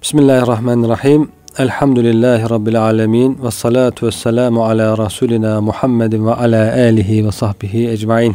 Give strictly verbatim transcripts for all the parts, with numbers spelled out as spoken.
Bismillahirrahmanirrahim. Elhamdülillahi Rabbil alemin. Ve salatu ve selamu ala Resulina Muhammedin ve ala alihi ve sahbihi ecmain.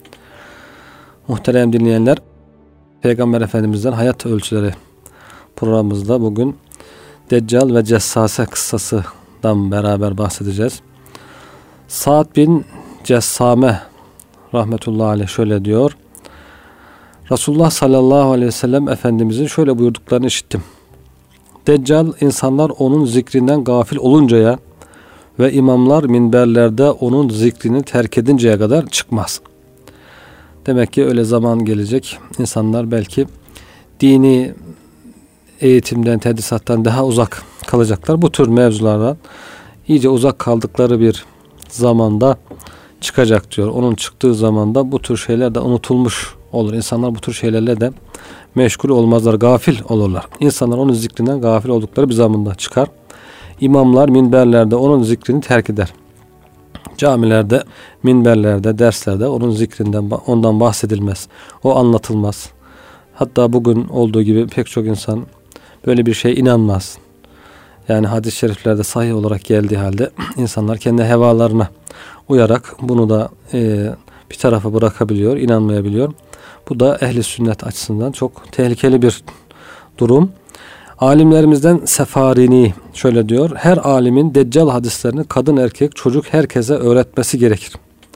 Muhterem dinleyenler, Peygamber Efendimiz'den Hayat Ölçüleri programımızda bugün Deccal ve Cessase kıssasından beraber bahsedeceğiz. Sa'd bin Cessame rahmetullahi aleyh şöyle diyor. Resulullah sallallahu aleyhi ve sellem Efendimizin şöyle buyurduklarını işittim. Deccal, insanlar onun zikrinden gafil oluncaya ve imamlar minberlerde onun zikrini terk edinceye kadar çıkmaz. Demek ki öyle zaman gelecek. İnsanlar belki dini eğitimden, tedrisattan daha uzak kalacaklar. Bu tür mevzulardan iyice uzak kaldıkları bir zamanda çıkacak diyor. Onun çıktığı zamanda bu tür şeyler de unutulmuş olur. İnsanlar bu tür şeylerle de meşgul olmazlar, gafil olurlar. İnsanlar onun zikrinden gafil oldukları bir zamanda çıkar. İmamlar minberlerde onun zikrini terk eder. Camilerde, minberlerde, derslerde onun zikrinden, ondan bahsedilmez. O anlatılmaz. Hatta bugün olduğu gibi pek çok insan böyle bir şeye inanmaz. Yani hadis-i şeriflerde sahih olarak geldiği halde insanlar kendi hevalarına uyarak bunu da e, bir tarafa bırakabiliyor, inanmayabiliyor. Bu da ehli sünnet açısından çok tehlikeli bir durum. Alimlerimizden Sefarini şöyle diyor. Her alimin Deccal hadislerini kadın erkek çocuk herkese öğretmesi gerekir.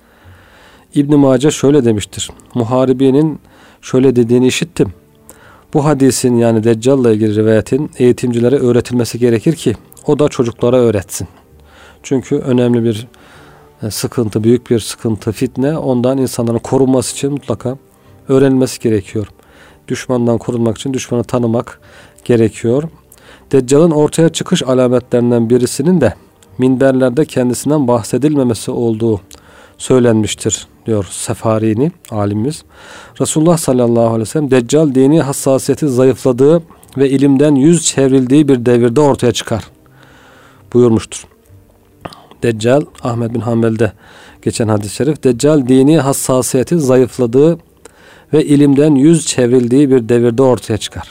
İbn Mace şöyle demiştir. Muharibi'nin şöyle dediğini işittim. Bu hadisin yani Deccal'la ilgili rivayetin eğitimcilere öğretilmesi gerekir ki o da çocuklara öğretsin. Çünkü önemli bir sıkıntı, büyük bir sıkıntı, fitne, ondan insanların korunması için mutlaka öğrenilmesi gerekiyor. Düşmandan korunmak için düşmanı tanımak gerekiyor. Deccal'ın ortaya çıkış alametlerinden birisinin de minberlerde kendisinden bahsedilmemesi olduğu söylenmiştir diyor Sefarini alimimiz. Resulullah sallallahu aleyhi ve sellem Deccal dini hassasiyeti zayıfladığı ve ilimden yüz çevrildiği bir devirde ortaya çıkar buyurmuştur. Deccal, Ahmed bin Hanbel'de geçen hadis-i şerif, Deccal dini hassasiyeti zayıfladığı ve ilimden yüz çevrildiği bir devirde ortaya çıkar.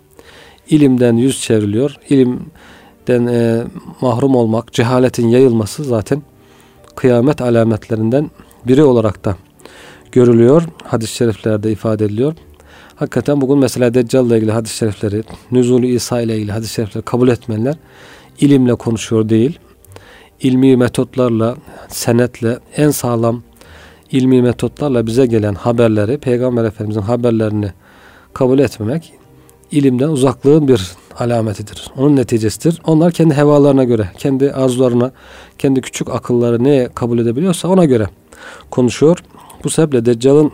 İlimden yüz çevriliyor. İlimden e, mahrum olmak, cehaletin yayılması zaten kıyamet alametlerinden biri olarak da görülüyor. Hadis-i şeriflerde ifade ediliyor. Hakikaten bugün mesela Deccal ile ilgili hadis-i şerifleri, Nüzul-i İsa ile ilgili hadis-i şerifleri kabul etmeyenler ilimle konuşuyor değil. İlmi metotlarla, senetle, en sağlam ilmi metotlarla bize gelen haberleri, Peygamber Efendimizin haberlerini kabul etmemek ilimden uzaklığın bir alametidir. Onun neticesidir. Onlar kendi hevalarına göre, kendi arzularına, kendi küçük akılları neye kabul edebiliyorsa ona göre konuşuyor. Bu sebeple Deccal'ın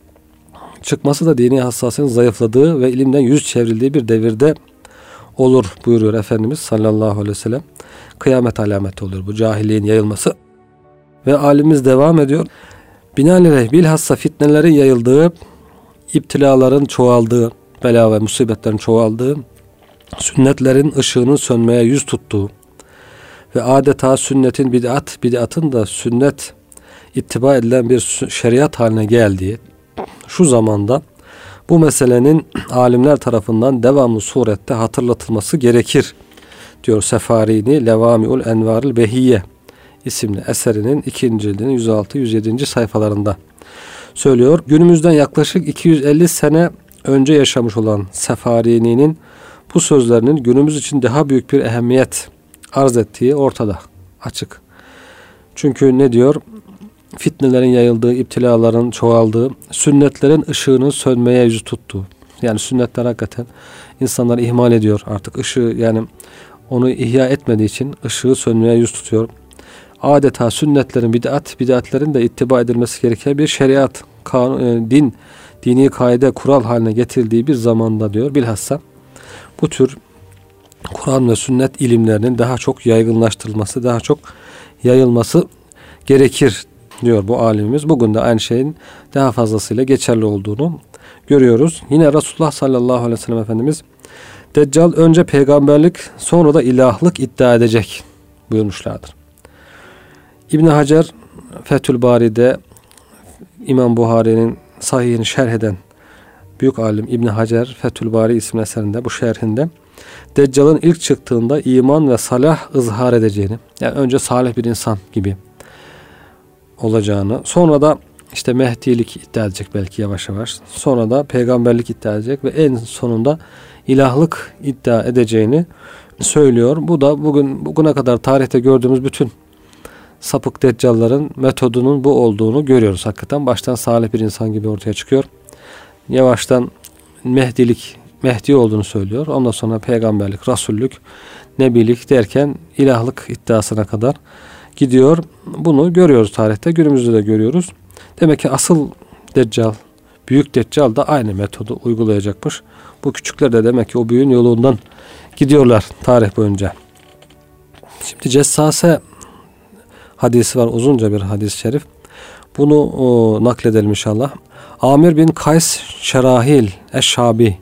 çıkması da dini hassasiyetin zayıfladığı ve ilimden yüz çevrildiği bir devirde olur buyuruyor Efendimiz sallallahu aleyhi ve sellem. Kıyamet alameti oluyor bu cahilliğin yayılması. Ve alimimiz devam ediyor. Binaenaleyh bilhassa fitnelerin yayıldığı, iptilaların çoğaldığı, bela ve musibetlerin çoğaldığı, sünnetlerin ışığının sönmeye yüz tuttuğu ve adeta sünnetin bid'at, bid'atın da sünnet ittiba edilen bir şeriat haline geldiği şu zamanda bu meselenin alimler tarafından devamlı surette hatırlatılması gerekir diyor Sefarini Levami'ul Envaril Behiyye isimli eserinin ikinci cildinin yüz altı yüz yedi. sayfalarında söylüyor. Günümüzden yaklaşık iki yüz elli sene önce yaşamış olan Sefarini'nin bu sözlerinin günümüz için daha büyük bir ehemmiyet arz ettiği ortada, açık. Çünkü ne diyor? Fitnelerin yayıldığı, iptilaların çoğaldığı, sünnetlerin ışığının sönmeye yüz tuttuğu. Yani sünnetler hakikaten insanlar ihmal ediyor artık. Işığı yani onu ihya etmediği için ışığı sönmeye yüz tutuyor. Adeta sünnetlerin, bid'at, bid'atlerin de ittiba edilmesi gereken bir şeriat, kanun, din, dini kaide, kural haline getirildiği bir zamanda diyor. Bilhassa bu tür Kur'an ve sünnet ilimlerinin daha çok yaygınlaştırılması, daha çok yayılması gerekir diyor bu alimimiz. Bugün de aynı şeyin daha fazlasıyla geçerli olduğunu görüyoruz. Yine Resulullah sallallahu aleyhi ve sellem Efendimiz Deccal önce peygamberlik sonra da ilahlık iddia edecek buyurmuşlardır. İbn Hacer Fethül Bari'de İmam Buhari'nin sahihini şerh eden büyük alim İbn Hacer Fethül Bari isimli eserinde bu şerhinde Deccal'ın ilk çıktığında iman ve salah ızhar edeceğini, yani önce salih bir insan gibi olacağını, sonra da işte Mehdilik iddia edecek belki yavaş yavaş, sonra da peygamberlik iddia edecek ve en sonunda ilahlık iddia edeceğini söylüyor. Bu da bugün bugüne kadar tarihte gördüğümüz bütün sapık deccalların metodunun bu olduğunu görüyoruz. Hakikaten baştan salih bir insan gibi ortaya çıkıyor. Yavaştan Mehdilik, Mehdi olduğunu söylüyor. Ondan sonra peygamberlik, rasullük, nebilik derken ilahlık iddiasına kadar gidiyor. Bunu görüyoruz tarihte. Günümüzde de görüyoruz. Demek ki asıl deccal, büyük deccal da aynı metodu uygulayacakmış. Bu küçükler de demek ki o büyüğün yolundan gidiyorlar tarih boyunca. Şimdi Cessase hadisi var. Uzunca bir hadis-i şerif. Bunu o, nakledelim inşallah. Amir bin Kays Şerahil Eşşabi,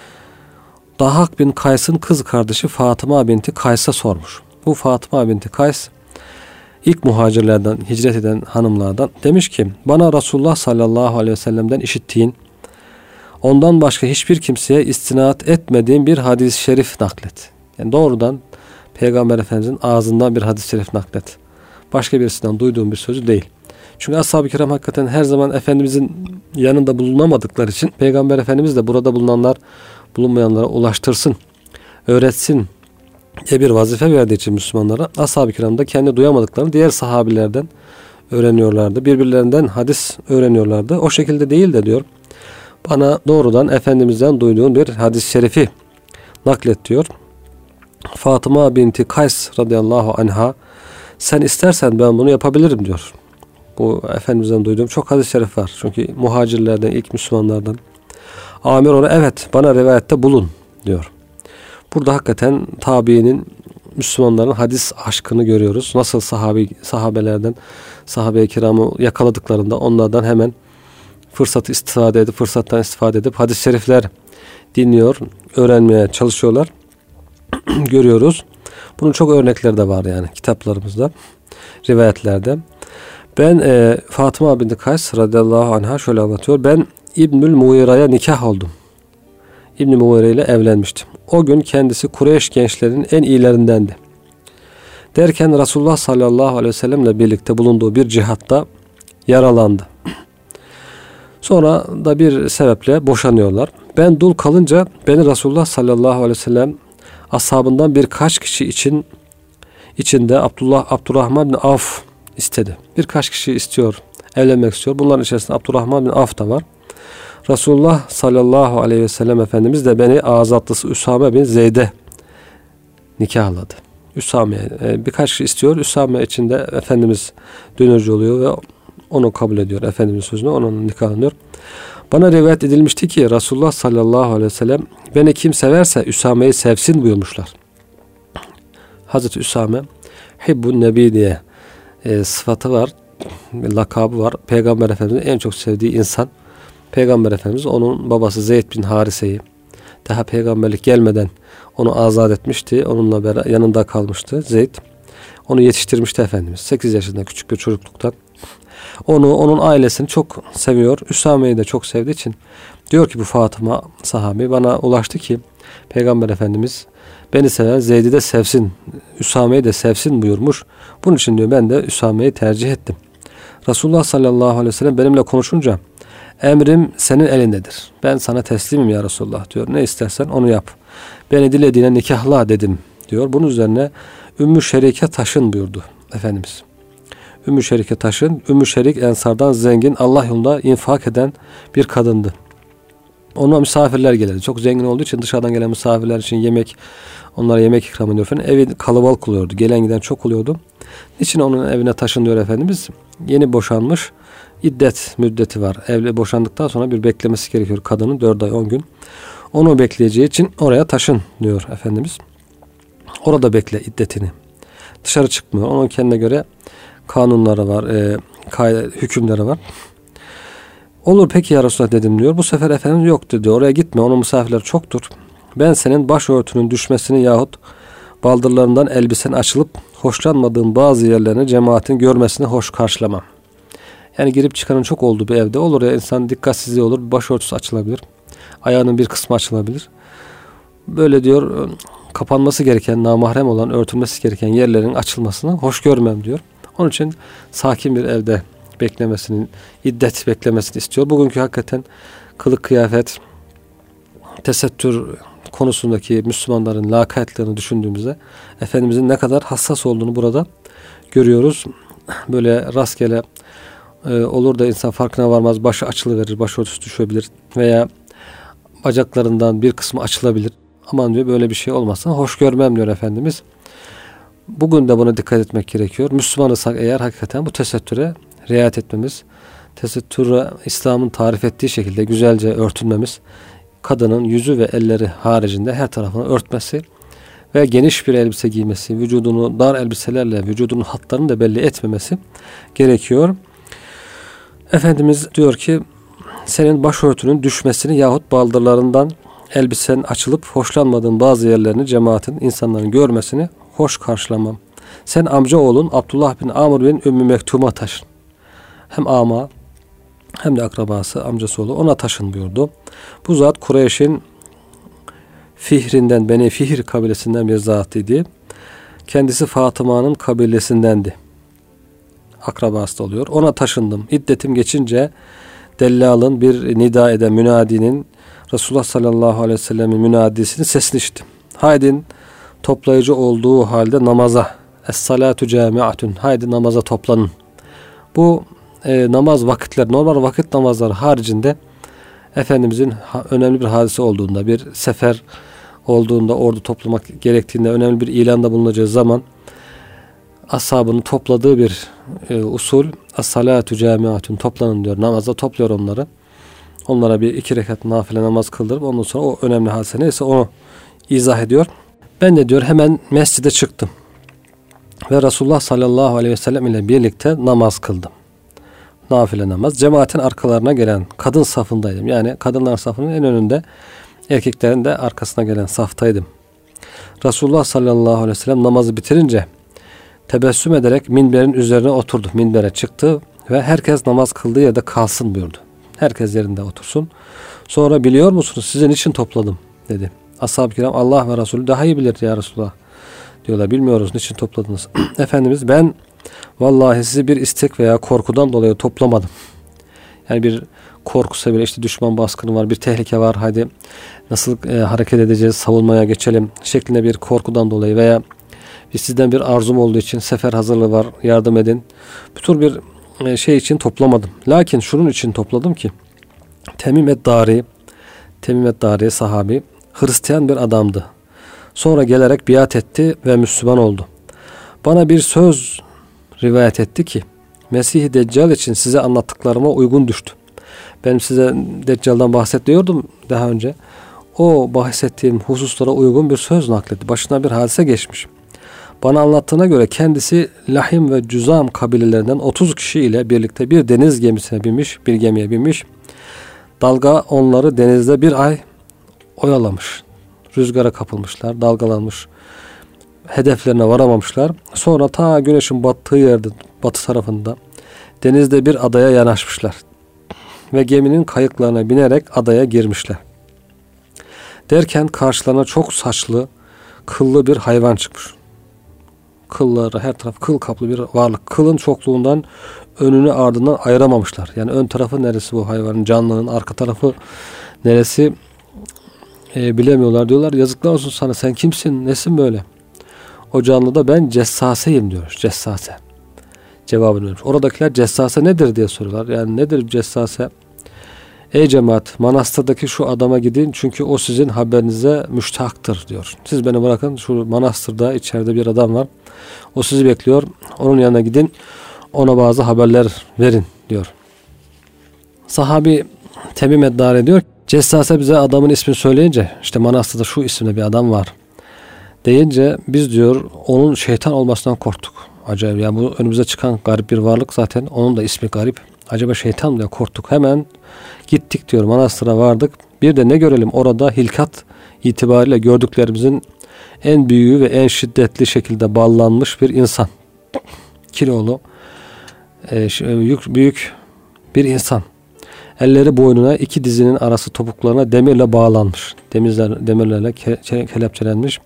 Dahak bin Kays'ın kız kardeşi Fatıma binti Kays'a sormuş. Bu Fatıma binti Kays ilk muhacirlerden, hicret eden hanımlardan, demiş ki bana Resulullah sallallahu aleyhi ve sellem'den işittiğin, ondan başka hiçbir kimseye istinat etmediğin bir hadis-i şerif naklet. Yani doğrudan Peygamber Efendimiz'in ağzından bir hadis-i şerif naklet. Başka birisinden duyduğum bir sözü değil. Çünkü ashab-ı kiram hakikaten her zaman Efendimiz'in yanında bulunamadıkları için Peygamber Efendimiz de burada bulunanlar bulunmayanlara ulaştırsın, öğretsin diye bir vazife verdiği için Müslümanlara, ashab-ı kiram da kendi duyamadıklarını diğer sahabilerden öğreniyorlardı. Birbirlerinden hadis öğreniyorlardı. O şekilde değil de diyor, bana doğrudan Efendimiz'den duyduğun bir hadis-i şerifi naklet diyor. Fatıma binti Kays radıyallahu anha, sen istersen ben bunu yapabilirim diyor. Bu Efendimiz'den duyduğum çok hadis-i şerif var. Çünkü muhacirlerden, ilk Müslümanlardan. Amir ona evet bana rivayette bulun diyor. Burada hakikaten tabiinin, Müslümanların hadis aşkını görüyoruz. Nasıl sahabi, sahabelerden, sahabe-i kiramı yakaladıklarında onlardan hemen fırsatı istifade edip, fırsattan istifade edip hadis-i şerifler dinliyor, öğrenmeye çalışıyorlar. Görüyoruz. Bunun çok örnekleri de var yani kitaplarımızda, rivayetlerde. Ben e, Fatıma binti Kays radıyallahu anha şöyle anlatıyor. Ben İbnül Muğira'ya nikah oldum. İbn-i Muğira ile evlenmiştim. O gün kendisi Kureyş gençlerinin en iyilerindendi. Derken Resulullah sallallahu aleyhi ve sellemle birlikte bulunduğu bir cihatta yaralandı. Sonra da bir sebeple boşanıyorlar. Ben dul kalınca beni Resulullah sallallahu aleyhi ve sellem ashabından birkaç kişi için içinde Abdullah Abdurrahman bin Avf istedi. Birkaç kişi istiyor, evlenmek istiyor. Bunların içerisinde Abdurrahman bin Avf da var. Resulullah sallallahu aleyhi ve sellem Efendimiz de beni azatlısı Üsame bin Zeyd'e nikahladı. Üsame'ye e, birkaç kişi istiyor. Üsame için de Efendimiz dönücü oluyor ve onu kabul ediyor. Efendimiz sözünü onun nikahlanıyor. Bana rivayet edilmişti ki Resulullah sallallahu aleyhi ve sellem beni kim severse Üsame'yi sevsin buyurmuşlar. Hazreti Üsame Hibbun Nebi diye e, sıfatı var, lakabı var. Peygamber Efendimiz'in en çok sevdiği insan. Peygamber Efendimiz onun babası Zeyd bin Harise'yi daha peygamberlik gelmeden onu azat etmişti. Onunla beraber yanında kalmıştı Zeyd. Onu yetiştirmişti Efendimiz. sekiz yaşında küçük bir çocukluktan. Onu, onun ailesini çok seviyor. Üsame'yi de çok sevdiği için diyor ki bu Fatıma sahabi bana ulaştı ki Peygamber Efendimiz beni seven Zeyd'i de sevsin, Üsame'yi de sevsin buyurmuş. Bunun için diyor ben de Üsame'yi tercih ettim. Resulullah sallallahu aleyhi ve sellem benimle konuşunca emrim senin elindedir. Ben sana teslimim ya Resulullah diyor. Ne istersen onu yap. Beni dilediğine nikahla dedim diyor. Bunun üzerine Ümmü Şerike taşın buyurdu Efendimiz. Ümmü Şerike taşın. Ümmü Şerik Ensardan zengin, Allah yolunda infak eden bir kadındı. Ona misafirler gelirdi. Çok zengin olduğu için dışarıdan gelen misafirler için yemek, onlara yemek ikram ediyor efendim. Evi kalabalık oluyordu. Gelen giden çok oluyordu. Niçin onun evine taşınıyor Efendimiz? Yeni boşanmış. İddet müddeti var. Evli boşandıktan sonra bir beklemesi gerekiyor kadının. dört ay on gün. Onu bekleyeceği için oraya taşın diyor Efendimiz. Orada bekle iddetini. Dışarı çıkmıyor. Onun kendine göre kanunları var. E, hükümleri var. Olur peki ya Resulullah dedim diyor. Bu sefer Efendimiz yoktu diyor. Oraya gitme. Onun misafirleri çoktur. Ben senin başörtünün düşmesini yahut baldırlarından elbisen açılıp hoşlanmadığın bazı yerlerini cemaatin görmesini hoş karşılamam. Yani girip çıkanın çok olduğu bir evde olur ya insan dikkatsizliği olur. Başörtüsü açılabilir. Ayağının bir kısmı açılabilir. böyle diyor kapanması gereken, namahrem olan, örtülmesi gereken yerlerin açılmasını hoş görmem diyor. Onun için sakin bir evde beklemesini, iddet beklemesini istiyor. Bugünkü hakikaten kılık kıyafet, tesettür konusundaki Müslümanların lakaytlığını düşündüğümüzde Efendimizin ne kadar hassas olduğunu burada görüyoruz. Böyle rastgele e, olur da insan farkına varmaz, başı açılıverir, başörtüsü düşebilir veya bacaklarından bir kısmı açılabilir. Aman diyor böyle bir şey olmasın, hoş görmem diyor Efendimiz. Bugün de buna dikkat etmek gerekiyor. Müslümanırsak eğer hakikaten bu tesettüre riayet etmemiz, tesettüre İslam'ın tarif ettiği şekilde güzelce örtünmemiz, kadının yüzü ve elleri haricinde her tarafını örtmesi ve geniş bir elbise giymesi, vücudunu dar elbiselerle vücudunun hatlarını da belli etmemesi gerekiyor. Efendimiz diyor ki senin başörtünün düşmesini yahut baldırlarından elbisen açılıp hoşlanmadığın bazı yerlerini cemaatin, insanların görmesini hoş karşılamam. Sen amca oğlun Abdullah bin Amr bin Ümmü Mektum'a taşın. Hem ama hem de akrabası, amcası oğlu ona taşın buyurdu. Bu zat Kureyş'in Fihrinden, Beni Fihr kabilesinden bir zat idi. Kendisi Fatıma'nın kabilesindendi. Akrabası da oluyor. Ona taşındım. İddetim geçince dellalın bir nida eden münadinin Resulullah sallallahu aleyhi ve sellem'in münadisinin sesini işittim. Haydin toplayıcı olduğu halde namaza. Es-salatu camiatun. Haydi namaza toplanın. Bu e, namaz vakitler, normal vakit namazları haricinde Efendimizin ha, önemli bir hadise olduğunda, bir sefer olduğunda, ordu toplamak gerektiğinde, önemli bir ilanda bulunacağı zaman ashabını topladığı bir e, usul, as-salatu camiatun, toplanın diyor. Namaza topluyor onları. Onlara bir iki rekat nafile namaz kıldırıp ondan sonra o önemli hadise neyse onu izah ediyor. Ben de diyor hemen mescide çıktım. Ve Resulullah sallallahu aleyhi ve sellem ile birlikte namaz kıldım. Nafile namaz. Cemaatin arkalarına gelen kadın safındaydım. Yani kadınlar safının en önünde, erkeklerin de arkasına gelen saftaydım. Resulullah sallallahu aleyhi ve sellem namazı bitirince tebessüm ederek minberin üzerine oturdu. Minbere çıktı ve herkes namaz kıldığı yerde kalsın buyurdu. Herkes yerinde otursun. Sonra biliyor musunuz sizin için topladım dedi. Ashab-ı kiram Allah ve Resulü daha iyi bilir ya Resulullah diyorlar. Bilmiyoruz niçin topladınız. Efendimiz ben vallahi sizi bir istek veya korkudan dolayı toplamadım. Yani bir korkusa bile işte düşman baskını var, bir tehlike var, hadi nasıl e, hareket edeceğiz, savunmaya geçelim şeklinde bir korkudan dolayı veya bir sizden bir arzum olduğu için sefer hazırlığı var, yardım edin. Bu tür bir e, şey için toplamadım. Lakin şunun için topladım ki Temim et-Dari, Temim et-Dari sahabi, Hristiyan bir adamdı. Sonra gelerek biat etti ve Müslüman oldu. Bana bir söz rivayet etti ki Mesih-i Deccal için size anlattıklarıma uygun düştü. Ben size Deccal'dan bahsediyordum daha önce. O bahsettiğim hususlara uygun bir söz nakletti. Başına bir hadise geçmiş. Bana anlattığına göre kendisi Lahim ve Cüzam kabilelerinden otuz kişi ile birlikte bir deniz gemisine binmiş, bir gemiye binmiş. Dalga onları denizde bir ay oyalamış. Rüzgara kapılmışlar, dalgalanmış. Hedeflerine varamamışlar. Sonra ta güneşin battığı yerde, batı tarafında denizde bir adaya yanaşmışlar. Ve geminin kayıklarına binerek adaya girmişler. Derken karşılarına çok saçlı, kıllı bir hayvan çıkmış. Kılları her taraf kıl kaplı bir varlık. Kılın çokluğundan önünü ardından ayıramamışlar. Yani ön tarafı neresi bu hayvanın, canlının, arka tarafı neresi e, bilemiyorlar. Diyorlar yazıklar olsun sana, sen kimsin, nesin böyle? O canlı da ben cessaseyim diyor. Cessase. Cevabını vermiş. Oradakiler cessase nedir diye soruyorlar. Yani nedir cessase? Ey cemaat, manastırdaki şu adama gidin çünkü o sizin haberinize müştahaktır diyor. Siz beni bırakın, şu manastırda içeride bir adam var. O sizi bekliyor. Onun yanına gidin. Ona bazı haberler verin diyor. Sahabi Temim et-Dari diyor. Cessase bize adamın ismini söyleyince işte manastırda şu isimde bir adam var deyince biz diyor onun şeytan olmasından korktuk. Acayip ya, bu önümüze çıkan garip bir varlık zaten, onun da ismi garip. Acaba şeytan mı diye korktuk. Hemen gittik diyor, manastıra vardık. Bir de ne görelim orada hilkat itibariyle gördüklerimizin en büyüğü ve en şiddetli şekilde ballanmış bir insan. Kilolu, e, büyük, büyük bir insan. Elleri boynuna, iki dizinin arası topuklarına demirle bağlanmış. Demirler, demirlerle ke- kelepçelenmiş.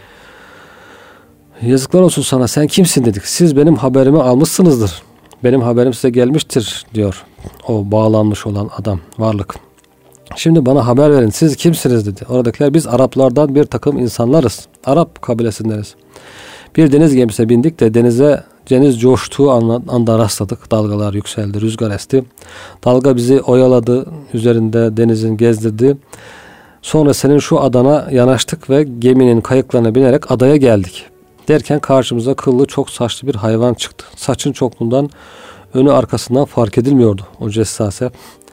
Yazıklar olsun sana, sen kimsin dedik. Siz benim haberimi almışsınızdır. Benim haberim size gelmiştir diyor o bağlanmış olan adam, varlık. Şimdi bana haber verin, siz kimsiniz dedi. Oradakiler, biz Araplardan bir takım insanlarız. Arap kabilesindeniz. Bir deniz gemisine bindik de denize deniz coştuğu anda rastladık. Dalgalar yükseldi, rüzgar esti. Dalga bizi oyaladı, üzerinde denizin gezdirdi. Sonra senin şu adana yanaştık ve geminin kayıklarına binerek adaya geldik. Derken karşımıza kıllı, çok saçlı bir hayvan çıktı. Saçın çokluğundan önü arkasından fark edilmiyordu o cessase.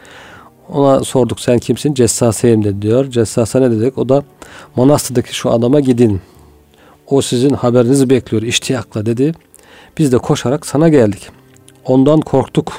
Ona sorduk, sen kimsin? Cessaseyim dedi diyor. Cessase ne dedik? O da, manastırdaki şu adama gidin. O sizin haberinizi bekliyor iştiyakla dedi. Biz de koşarak sana geldik. Ondan korktuk.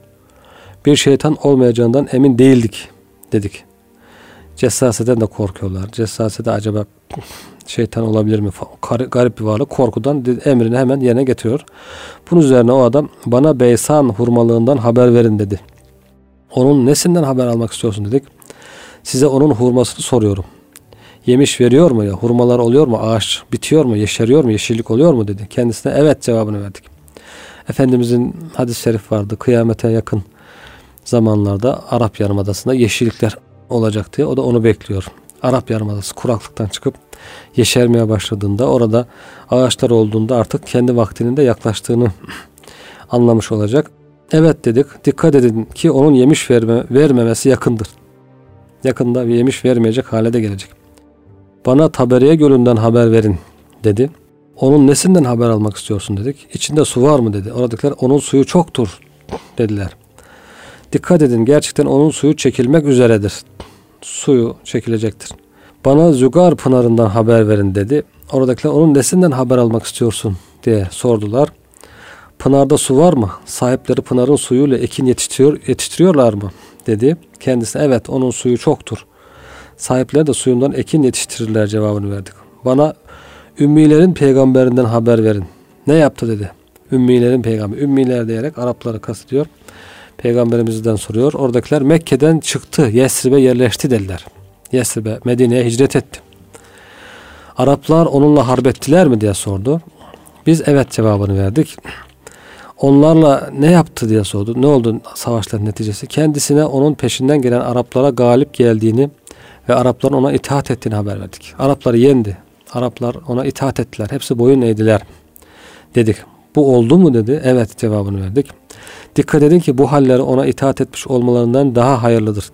Bir şeytan olmayacağından emin değildik dedik. Cessaseden de korkuyorlar. Cessase de acaba şeytan olabilir mi? Garip bir varlık. Korkudan emrini hemen yerine getiriyor. Bunun üzerine o adam, bana Beysan hurmalığından haber verin dedi. Onun nesinden haber almak istiyorsun dedik. Size onun hurmasını soruyorum. Yemiş veriyor mu ya? Hurmalar oluyor mu? Ağaç bitiyor mu? Yeşeriyor mu? Yeşillik oluyor mu dedi. Kendisine evet cevabını verdik. Efendimizin hadis-i şerif vardı. Kıyamete yakın zamanlarda Arap Yarımadası'nda yeşillikler olacak diye. O da onu bekliyor. Arap Yarımadası kuraklıktan çıkıp yeşermeye başladığında, orada ağaçlar olduğunda artık kendi vaktinin de yaklaştığını anlamış olacak. Evet dedik. Dikkat edin ki onun yemiş verme, vermemesi yakındır. Yakında bir yemiş vermeyecek hale de gelecek. Bana Taberiye Gölü'nden haber verin dedi. Onun nesinden haber almak istiyorsun dedik. İçinde su var mı dedi. Oradakiler, onun suyu çoktur dediler. Dikkat edin, gerçekten onun suyu çekilmek üzeredir. Suyu çekilecektir. Bana Zügar Pınarı'ndan haber verin dedi. Oradakiler, onun nesinden haber almak istiyorsun diye sordular. Pınarda su var mı? Sahipleri pınarın suyuyla ekin yetiştiriyor, yetiştiriyorlar mı dedi. Kendisi, evet onun suyu çoktur. Sahipleri de suyundan ekin yetiştirirler cevabını verdik. Bana Ümmilerin peygamberinden haber verin. Ne yaptı dedi. Ümmilerin peygamberi. Ümmiler diyerek Arapları kastediyor. Peygamberimizden soruyor. Oradakiler, Mekke'den çıktı, Yesrib'e yerleşti dediler. Yesrib'e, Medine'ye hicret etti. Araplar onunla harp ettiler mi diye sordu. Biz evet cevabını verdik. Onlarla ne yaptı diye sordu. Ne oldu savaşların neticesi? Kendisine onun peşinden gelen Araplara galip geldiğini ve Arapların ona itaat ettiğini haber verdik. Arapları yendi. Araplar ona itaat ettiler. Hepsi boyun eğdiler dedik. Bu oldu mu dedi. Evet cevabını verdik. Dikkat edin ki bu halleri ona itaat etmiş olmalarından daha hayırlıdır.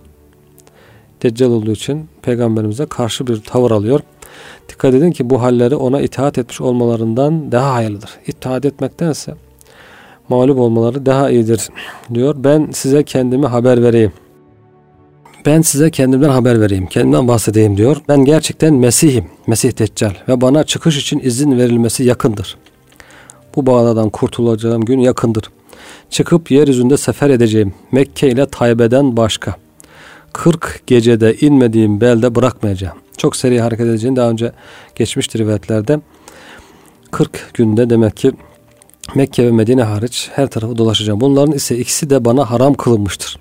Deccal olduğu için peygamberimize karşı bir tavır alıyor. Dikkat edin ki bu halleri ona itaat etmiş olmalarından daha hayırlıdır. İtaat etmektense mağlup olmaları daha iyidir diyor. Ben size kendimi haber vereyim. Ben size kendimden haber vereyim. Kendimden bahsedeyim diyor. Ben gerçekten Mesih'im. Mesih Deccal. Ve bana çıkış için izin verilmesi yakındır. Bu bağlardan kurtulacağım gün yakındır. Çıkıp yeryüzünde sefer edeceğim. Mekke ile Taybe'den başka. kırk gecede inmediğim belde bırakmayacağım. Çok seri hareket edeceğini daha önce geçmiştir rivayetlerde. kırk günde demek ki Mekke ve Medine hariç her tarafı dolaşacağım. Bunların ise ikisi de bana haram kılınmıştır.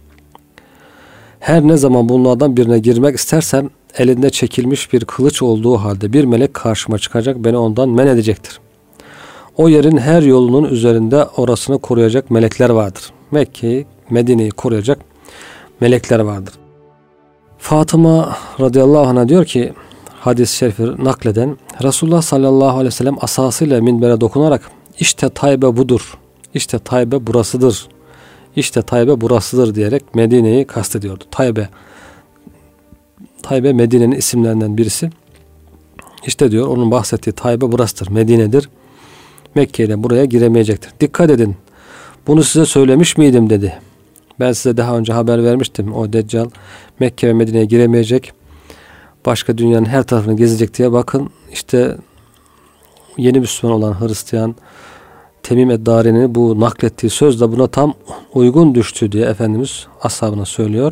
Her ne zaman bunlardan birine girmek istersem elinde çekilmiş bir kılıç olduğu halde bir melek karşıma çıkacak, beni ondan men edecektir. O yerin her yolunun üzerinde orasını koruyacak melekler vardır. Mekke'yi, Medine'yi koruyacak melekler vardır. Fatıma radıyallahu anh'a diyor ki, hadis-i şerifi nakleden, Resulullah sallallahu aleyhi ve sellem asasıyla minbere dokunarak, işte Taybe budur, işte Taybe burasıdır, işte Taybe burasıdır diyerek Medine'yi kastediyordu. Taybe, Taybe Medine'nin isimlerinden birisi. İşte diyor, onun bahsettiği Taybe burasıdır, Medine'dir. Mekke ile buraya giremeyecektir. Dikkat edin, bunu size söylemiş miydim dedi. Ben size daha önce haber vermiştim. O Deccal Mekke ve Medine'ye giremeyecek. Başka dünyanın her tarafını gezecek diye. Bakın işte yeni Müslüman olan Hristiyan Temim Eddari'nin bu naklettiği söz de buna tam uygun düştü diye Efendimiz ashabına söylüyor.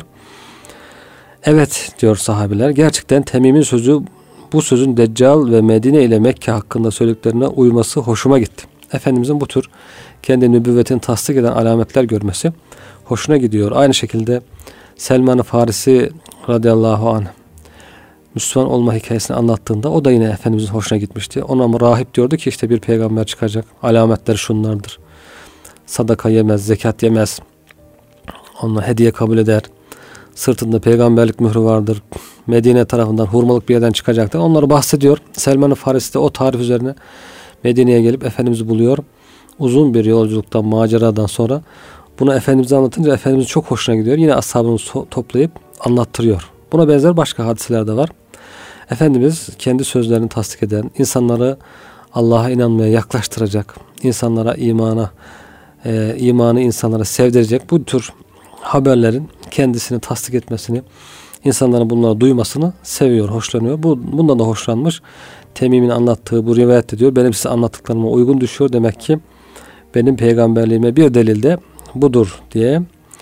Evet diyor sahabiler. Gerçekten Temim'in sözü, bu sözün Deccal ve Medine ile Mekke hakkında söylediklerine uyması hoşuma gitti. Efendimizin bu tür kendi nübüvvetini tasdik eden alametler görmesi hoşuna gidiyor. Aynı şekilde Selman-ı Farisi radıyallahu anh Müslüman olma hikayesini anlattığında o da yine Efendimizin hoşuna gitmişti. Ona rahip diyordu ki işte bir peygamber çıkacak. Alametleri şunlardır. Sadaka yemez, zekat yemez. Onunla hediye kabul eder. Sırtında peygamberlik mührü vardır. Medine tarafından hurmalık bir yerden çıkacaktır. Onları bahsediyor. Selman-ı Farisi de o tarif üzerine Medine'ye gelip Efendimiz'i buluyor. Uzun bir yolculuktan, maceradan sonra bunu Efendimiz'e anlatınca Efendimiz çok hoşuna gidiyor. Yine ashabını so- toplayıp anlattırıyor. Buna benzer başka hadiseler de var. Efendimiz kendi sözlerini tasdik eden, insanları Allah'a inanmaya yaklaştıracak, insanlara imana, e, imanı insanlara sevdirecek bu tür haberlerin kendisini tasdik etmesini, insanların bunları duymasını seviyor, hoşlanıyor. Bu, bundan da hoşlanmış. Temim'in anlattığı bu rivayette diyor, benim size anlattıklarıma uygun düşüyor. Demek ki benim peygamberliğime bir delil de budur diye.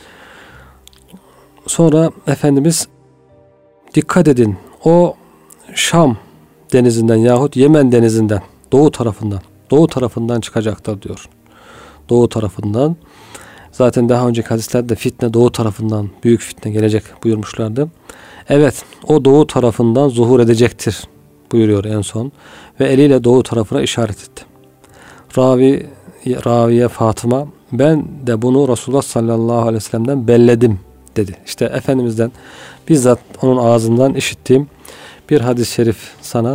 Sonra Efendimiz dikkat edin, o Şam denizinden yahut Yemen denizinden, doğu tarafından, doğu tarafından çıkacaktır diyor. Doğu tarafından. Zaten daha önceki hadislerde fitne doğu tarafından, büyük fitne gelecek buyurmuşlardı. Evet, o doğu tarafından zuhur edecektir buyuruyor en son. Ve eliyle doğu tarafına işaret etti. Ravi, Raviye Fatıma, ben de bunu Resulullah sallallahu aleyhi ve sellem'den belledim dedi. İşte Efendimiz'den bizzat onun ağzından işittiğim bir hadis-i şerif sana,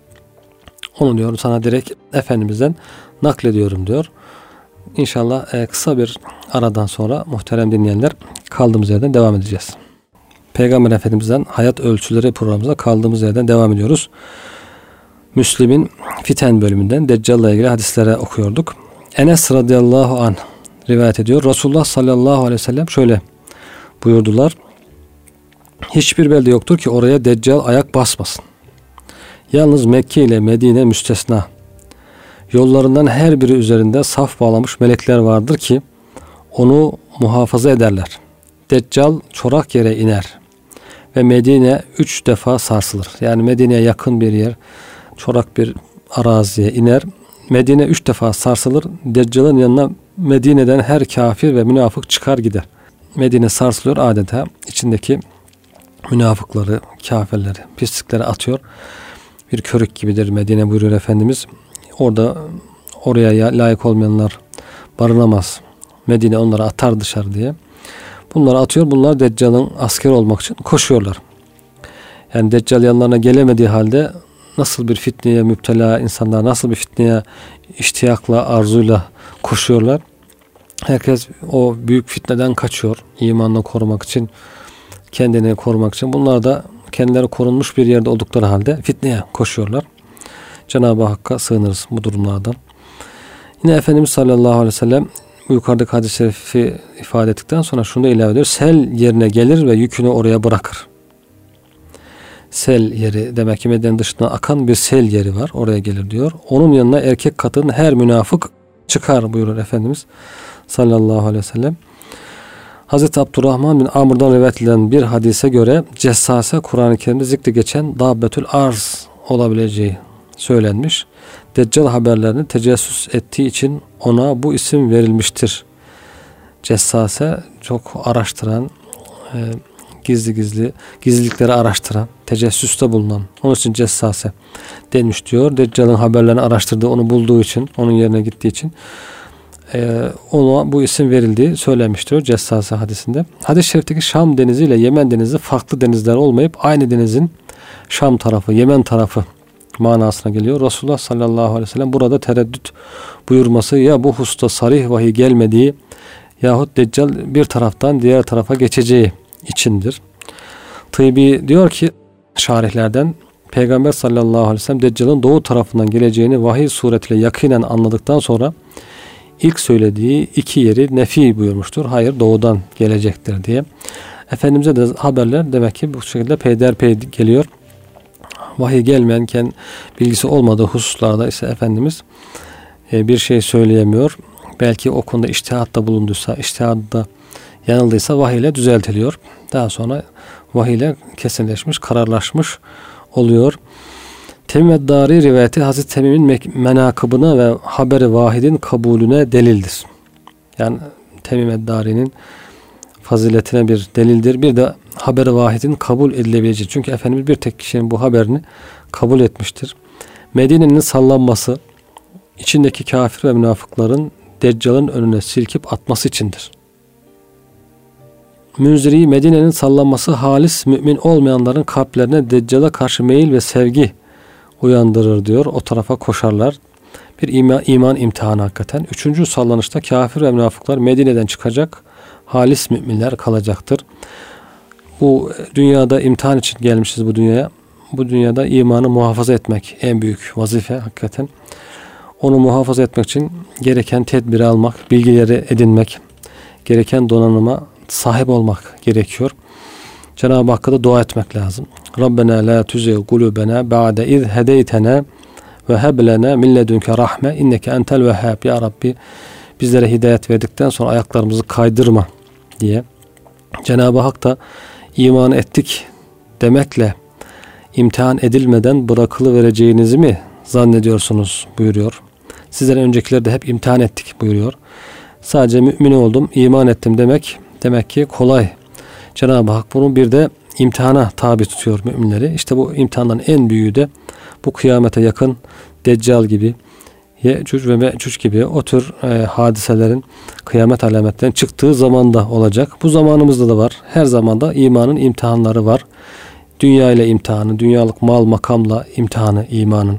onu diyorum sana direkt Efendimiz'den naklediyorum diyor. İnşallah e, kısa bir aradan sonra muhterem dinleyenler kaldığımız yerden devam edeceğiz. Peygamber Efendimiz'den Hayat Ölçüleri programımıza kaldığımız yerden devam ediyoruz. Müslim'in Fiten bölümünden Deccal'la ilgili hadislere okuyorduk. Enes radıyallahu anh rivayet ediyor. Resulullah sallallahu aleyhi ve sellem şöyle buyurdular. Hiçbir belde yoktur ki oraya Deccal ayak basmasın. Yalnız Mekke ile Medine müstesna. Yollarından her biri üzerinde saf bağlamış melekler vardır ki onu muhafaza ederler. Deccal çorak yere iner ve Medine üç defa sarsılır. Yani Medine'ye yakın bir yer, çorak bir araziye iner. Medine üç defa sarsılır. Deccal'ın yanına Medine'den her kafir ve münafık çıkar gider. Medine sarsılıyor adeta. İçindeki münafıkları, kafirleri, pislikleri atıyor. Bir körük gibidir Medine buyuruyor Efendimiz. Orada oraya layık olmayanlar barınamaz. Medine onları atar dışarı diye. Bunları atıyor. Bunlar Deccal'ın askeri olmak için koşuyorlar. Yani Deccal yanlarına gelemediği halde nasıl bir fitneye müptela insanlar, nasıl bir fitneye iştiyakla, arzuyla koşuyorlar. Herkes o büyük fitneden kaçıyor. İmanını korumak için, kendini korumak için. Bunlar da kendileri korunmuş bir yerde oldukları halde fitneye koşuyorlar. Cenab-ı Hakk'a sığınırız bu durumlarda. Yine Efendimiz sallallahu aleyhi ve sellem bu yukarıdaki hadis-i şerifi ifade ettikten sonra şunu da ilave ediyor. Sel yerine gelir ve yükünü oraya bırakır. Sel yeri demek ki Medine'nin dışına akan bir sel yeri var. Oraya gelir diyor. Onun yanına erkek kadın her münafık çıkar buyurur Efendimiz sallallahu aleyhi ve sellem. Hazreti Abdurrahman bin Amr'dan rivayet edilen bir hadise göre cessase Kur'an-ı Kerim'de zikri geçen Dabbetül Arz olabileceği söylenmiş. Deccal haberlerini tecessüs ettiği için ona bu isim verilmiştir. Cessase çok araştıran, e, gizli gizli gizlilikleri araştıran, tecessüste bulunan. Onun için cessase denmiş diyor. Deccal'ın haberlerini araştırdığı, onu bulduğu için, onun yerine gittiği için e, ona bu isim verildiği söylenmiştir cessase hadisinde. Hadis-i şerifteki Şam denizi ile Yemen denizi farklı denizler olmayıp aynı denizin Şam tarafı, Yemen tarafı manasına geliyor. Resulullah sallallahu aleyhi ve sellem burada tereddüt buyurması ya bu hususta sarih vahiy gelmediği yahut Deccal bir taraftan diğer tarafa geçeceği içindir. Tıbbi diyor ki şarihlerden Peygamber sallallahu aleyhi ve sellem Deccal'ın doğu tarafından geleceğini vahiy suretiyle yakinen anladıktan sonra ilk söylediği iki yeri nefi buyurmuştur. Hayır doğudan gelecektir diye. Efendimiz'e de haberler demek ki bu şekilde peyderpey geliyor. Vahiy gelmeyenken bilgisi olmadığı hususlarda ise Efendimiz bir şey söyleyemiyor. Belki o konuda içtihatta bulunduysa, içtihatta yanıldıysa vahiy ile düzeltiliyor. Daha sonra vahiy ile kesinleşmiş, kararlaşmış oluyor. Temim Eddari rivayeti Hazreti Temim'in menakıbına ve haberi vahidin kabulüne delildir. Yani Temim Eddari'nin faziletine bir delildir. Bir de haber-i vahidin kabul edilebileceği. Çünkü Efendimiz bir tek kişinin bu haberini kabul etmiştir. Medine'nin sallanması içindeki kafir ve münafıkların Deccal'ın önüne silkip atması içindir. Münziri, Medine'nin sallanması halis mümin olmayanların kalplerine Deccal'a karşı meyil ve sevgi uyandırır diyor. O tarafa koşarlar. Bir iman, iman imtihanı hakikaten. Üçüncü sallanışta kafir ve münafıklar Medine'den çıkacak. Halis müminler kalacaktır. Bu dünyada imtihan için gelmişiz bu dünyaya. Bu dünyada imanı muhafaza etmek en büyük vazife hakikaten. Onu muhafaza etmek için gereken tedbiri almak, bilgileri edinmek, gereken donanıma sahip olmak gerekiyor. Cenab-ı Hakk'a da dua etmek lazım. Rabbena la tuzigh kulubena ba'de iz hedeytena ve heb lena min ledunke rahme inneke entel vehhab. Ya Rabbi, bizlere hidayet verdikten sonra ayaklarımızı kaydırma diye. Cenab-ı Hak da iman ettik demekle imtihan edilmeden bırakılıvereceğinizi mi zannediyorsunuz buyuruyor. Sizden öncekileri de hep imtihan ettik buyuruyor. Sadece mümin oldum, iman ettim demek demek ki kolay. Cenab-ı Hak bunu bir de imtihana tabi tutuyor müminleri. İşte bu imtihanların en büyüğü de bu kıyamete yakın Deccal gibi, Yecüc ve Mecüc gibi o tür e, hadiselerin kıyamet alametlerinin çıktığı zamanda olacak. Bu zamanımızda da var. Her zamanda imanın imtihanları var. Dünya ile imtihanı, dünyalık mal makamla imtihanı imanın.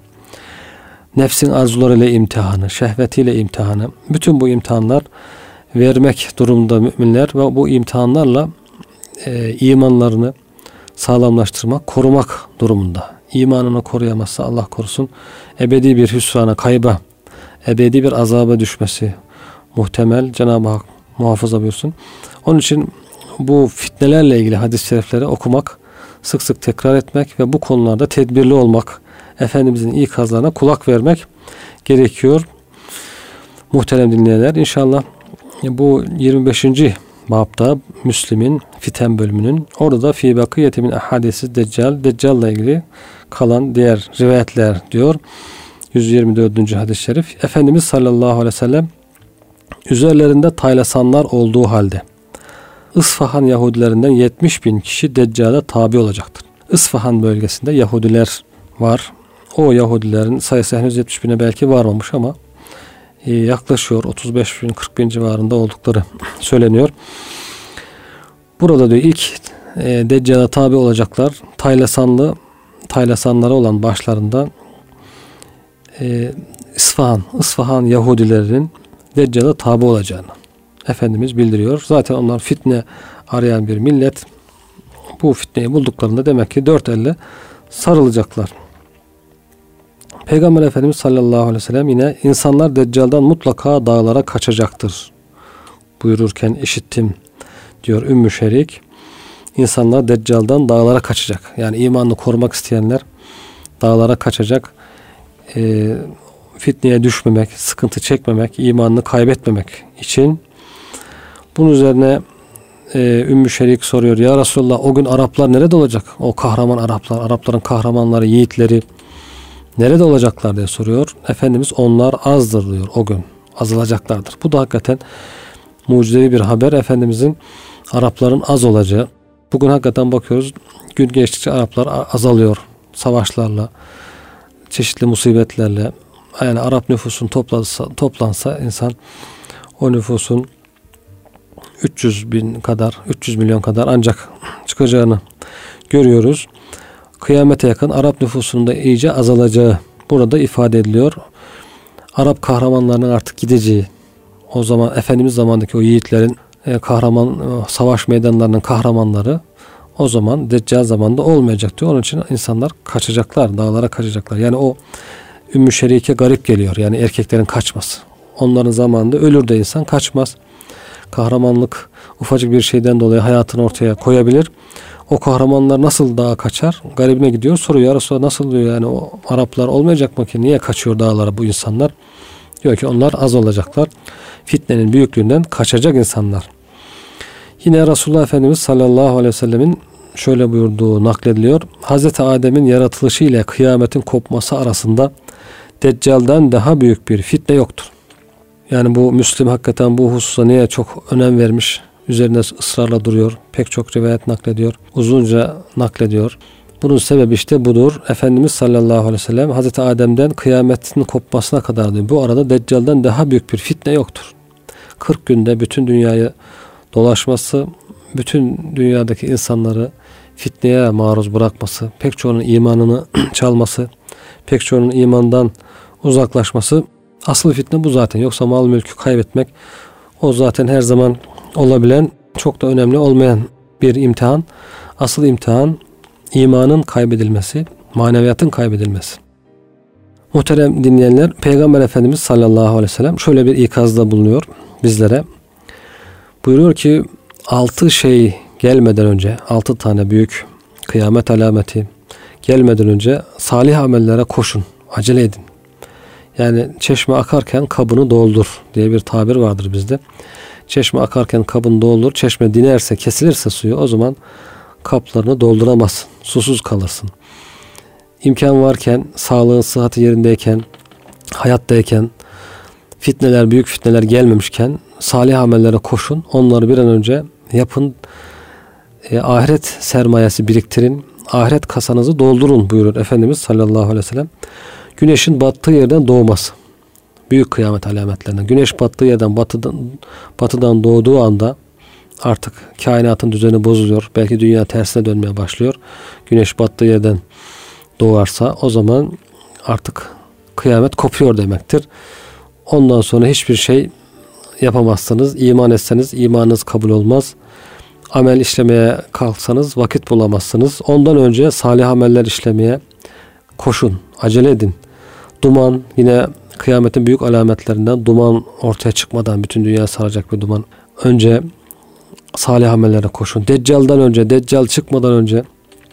Nefsin arzularıyla imtihanı, şehvetiyle imtihanı. Bütün bu imtihanlar vermek durumunda müminler ve bu imtihanlarla e, imanlarını sağlamlaştırmak, korumak durumunda. İmanını koruyamazsa Allah korusun ebedi bir hüsrana, kayba, ebedi bir azaba düşmesi muhtemel. Cenab-ı Hak muhafaza buyursun. Onun için bu fitnelerle ilgili hadis-i şerifleri okumak, sık sık tekrar etmek ve bu konularda tedbirli olmak, Efendimizin ikazlarına kulak vermek gerekiyor. Muhterem dinleyenler, İnşallah bu yirmi beşinci babda Müslim'in fiten bölümünün orada fi bakiyeti min ahadisi Deccal, Deccal'la ilgili kalan diğer rivayetler diyor. yüz yirmi dördüncü hadis-i şerif. Efendimiz sallallahu aleyhi ve sellem üzerlerinde taylasanlar olduğu halde İsfahan Yahudilerinden yetmiş bin kişi Deccal'e tabi olacaktır. İsfahan bölgesinde Yahudiler var. O Yahudilerin sayısı henüz yetmiş bine belki varmamış ama yaklaşıyor. otuz beş bin kırk bin civarında oldukları söyleniyor. Burada diyor ilk e, Deccal'a tabi olacaklar. Taylasanlı Taylasanlara olan başlarında e, İsfahan, İsfahan Yahudilerinin Deccal'a tabi olacağını Efendimiz bildiriyor. Zaten onlar fitne arayan bir millet. Bu fitneyi bulduklarında demek ki dört elle sarılacaklar. Peygamber Efendimiz sallallahu aleyhi ve sellem yine insanlar Deccal'dan mutlaka dağlara kaçacaktır buyururken işittim diyor Ümmü Şerik. İnsanlar Deccal'dan dağlara kaçacak. Yani imanını korumak isteyenler dağlara kaçacak. E, fitneye düşmemek, sıkıntı çekmemek, imanını kaybetmemek için. Bunun üzerine e, Ümmü Şerik soruyor. Ya Resulallah, o gün Araplar nerede olacak? O kahraman Araplar, Arapların kahramanları, yiğitleri nerede olacaklar diye soruyor. Efendimiz onlar azdır diyor o gün. Azalacaklardır. Bu da hakikaten mucizevi bir haber. Efendimizin Arapların az olacağı. Bugün hakikaten bakıyoruz, gün geçtikçe Araplar azalıyor. Savaşlarla, çeşitli musibetlerle. Yani Arap nüfusun toplansa, toplansa insan o nüfusun üç yüz bin kadar, üç yüz milyon kadar ancak çıkacağını görüyoruz. Kıyamete yakın Arap nüfusunun da iyice azalacağı burada ifade ediliyor. Arap kahramanlarının artık gideceği, o zaman Efendimiz zamandaki o yiğitlerin e, kahraman e, savaş meydanlarının kahramanları o zaman Deccal zamanında olmayacak diyor. Onun için insanlar kaçacaklar, dağlara kaçacaklar. Yani o Ümmü Şerike garip geliyor. Yani erkeklerin kaçması. Onların zamanında ölür de insan kaçmaz. Kahramanlık ufacık bir şeyden dolayı hayatını ortaya koyabilir. O kahramanlar nasıl dağa kaçar? Garibine gidiyor, soruyor. Ya Resulallah, nasıl diyor, yani o Araplar olmayacak mı ki? Niye kaçıyor dağlara bu insanlar? Diyor ki onlar az olacaklar. Fitnenin büyüklüğünden kaçacak insanlar. Yine Resulullah Efendimiz sallallahu aleyhi ve sellemin şöyle buyurduğu naklediliyor. Hazreti Adem'in yaratılışı ile kıyametin kopması arasında Deccal'dan daha büyük bir fitne yoktur. Yani bu Müslim hakikaten bu hususa niye çok önem vermiş üzerine ısrarla duruyor. Pek çok rivayet naklediyor. Uzunca naklediyor. Bunun sebebi işte budur. Efendimiz sallallahu aleyhi ve sellem Hazreti Adem'den kıyametin kopmasına kadar diyor. Bu arada Deccal'dan daha büyük bir fitne yoktur. kırk günde bütün dünyayı dolaşması, bütün dünyadaki insanları fitneye maruz bırakması, pek çoğunun imanını çalması, pek çoğunun imandan uzaklaşması, asıl fitne bu zaten. Yoksa mal mülkü kaybetmek, o zaten her zaman olabilen, çok da önemli olmayan bir imtihan. Asıl imtihan imanın kaybedilmesi, maneviyatın kaybedilmesi. Muhterem dinleyenler, Peygamber Efendimiz sallallahu aleyhi ve sellem şöyle bir ikazda bulunuyor bizlere. Buyuruyor ki altı şey gelmeden önce, altı tane büyük kıyamet alameti gelmeden önce salih amellere koşun, acele edin. Yani çeşme akarken kabını doldur diye bir tabir vardır bizde. Çeşme akarken kabını doldur, çeşme dinerse, kesilirse suyu, o zaman kaplarını dolduramazsın, susuz kalırsın. İmkan varken, sağlığın, sıhhati yerindeyken, hayattayken, fitneler, büyük fitneler gelmemişken salih amellere koşun, onları bir an önce yapın, e, ahiret sermayesi biriktirin, ahiret kasanızı doldurun buyurur Efendimiz sallallahu aleyhi ve sellem. Güneşin battığı yerden doğması, büyük kıyamet alametlerinden. Güneş battığı yerden, batıdan, batıdan doğduğu anda artık kainatın düzeni bozuluyor. Belki dünya tersine dönmeye başlıyor. Güneş battığı yerden doğarsa o zaman artık kıyamet kopuyor demektir. Ondan sonra hiçbir şey yapamazsınız. İman etseniz imanınız kabul olmaz. Amel işlemeye kalksanız vakit bulamazsınız. Ondan önce salih ameller işlemeye koşun, acele edin. Duman, yine kıyametin büyük alametlerinden duman ortaya çıkmadan, bütün dünya saracak bir duman. Önce salih amellere koşun. Deccal'dan önce, Deccal çıkmadan önce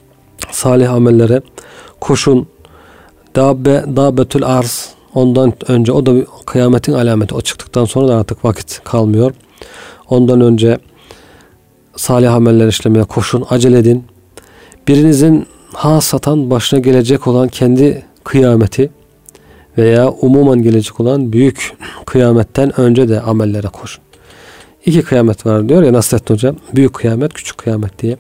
salih amellere koşun. Dabbe, Dabbetül Arz, ondan önce, o da kıyametin alameti. O çıktıktan sonra da artık vakit kalmıyor. Ondan önce salih ameller işlemeye koşun, acele edin. Birinizin hasatan başına gelecek olan kendi kıyameti veya umuman gelecek olan büyük kıyametten önce de amellere koşun. İki kıyamet var diyor ya Nasrettin Hoca. Büyük kıyamet, küçük kıyamet diye.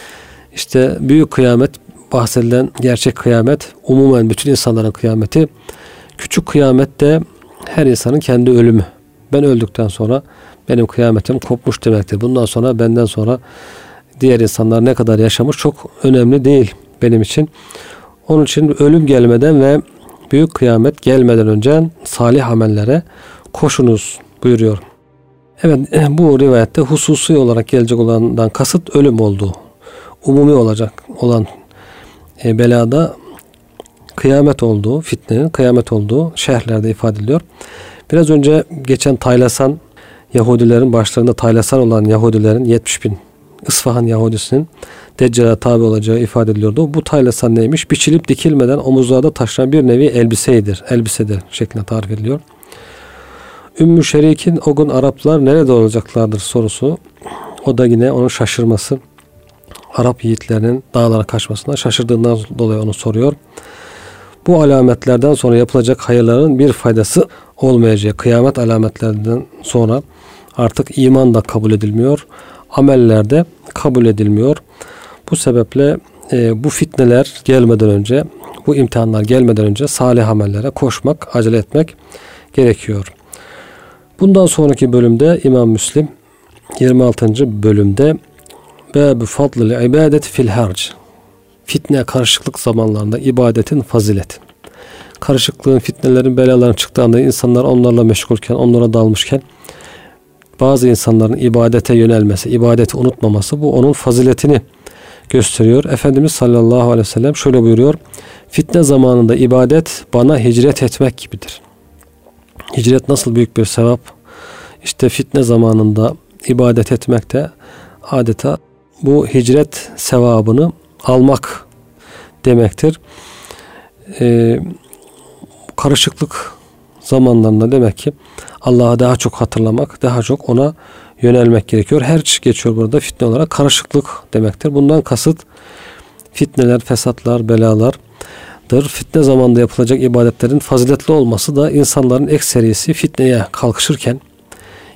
İşte büyük kıyamet, bahsedilen gerçek kıyamet, umumen bütün insanların kıyameti. Küçük kıyamet de her insanın kendi ölümü. Ben öldükten sonra benim kıyametim kopmuş demektir. Bundan sonra, benden sonra diğer insanlar ne kadar yaşamış çok önemli değil benim için. Onun için ölüm gelmeden ve büyük kıyamet gelmeden önce salih amellere koşunuz buyuruyor. Evet, bu rivayette hususi olarak gelecek olandan kasıt ölüm olduğu. Umumi olacak olan e, belada kıyamet olduğu, fitnenin kıyamet olduğu şerhlerde ifade ediliyor. Biraz önce geçen Taylasan Yahudilerin, başlarında Taylasan olan Yahudilerin yetmiş bin İsfahan Yahudisinin Deccal'e tabi olacağı ifade ediliyordu. Bu Taylasan neymiş? Biçilip dikilmeden omuzlarda taşınan bir nevi elbiseydir. Elbisedir şeklinde tarif ediliyor. Ümmü Şerik'in o gün Araplar nerede olacaklardır sorusu. O da yine onun şaşırması. Arap yiğitlerinin dağlara kaçmasına şaşırdığından dolayı onu soruyor. Bu alametlerden sonra yapılacak hayırların bir faydası olmayacağı, kıyamet alametlerinden sonra artık iman da kabul edilmiyor, ameller de kabul edilmiyor. Bu sebeple e, bu fitneler gelmeden önce, bu imtihanlar gelmeden önce salih amellere koşmak, acele etmek gerekiyor. Bundan sonraki bölümde İmam Müslim yirmi altıncı bölümde Bâb-ı fadl-ı ibadet fil harc, fitne, karışıklık zamanlarında ibadetin fazileti. Karışıklığın, fitnelerin, belaların çıktığında insanlar onlarla meşgulken, onlara dalmışken bazı insanların ibadete yönelmesi, ibadeti unutmaması, bu onun faziletini gösteriyor. Efendimiz sallallahu aleyhi ve sellem şöyle buyuruyor. Fitne zamanında ibadet bana hicret etmek gibidir. Hicret nasıl büyük bir sevap. İşte fitne zamanında ibadet etmek de adeta bu hicret sevabını almak demektir. Ee, karışıklık zamanlarında demek ki Allah'ı daha çok hatırlamak, daha çok ona yönelmek gerekiyor. Her geçiyor burada fitne olarak karışıklık demektir. Bundan kasıt fitneler, fesatlar, belalardır. Fitne zamanında yapılacak ibadetlerin faziletli olması da insanların ekserisi fitneye kalkışırken,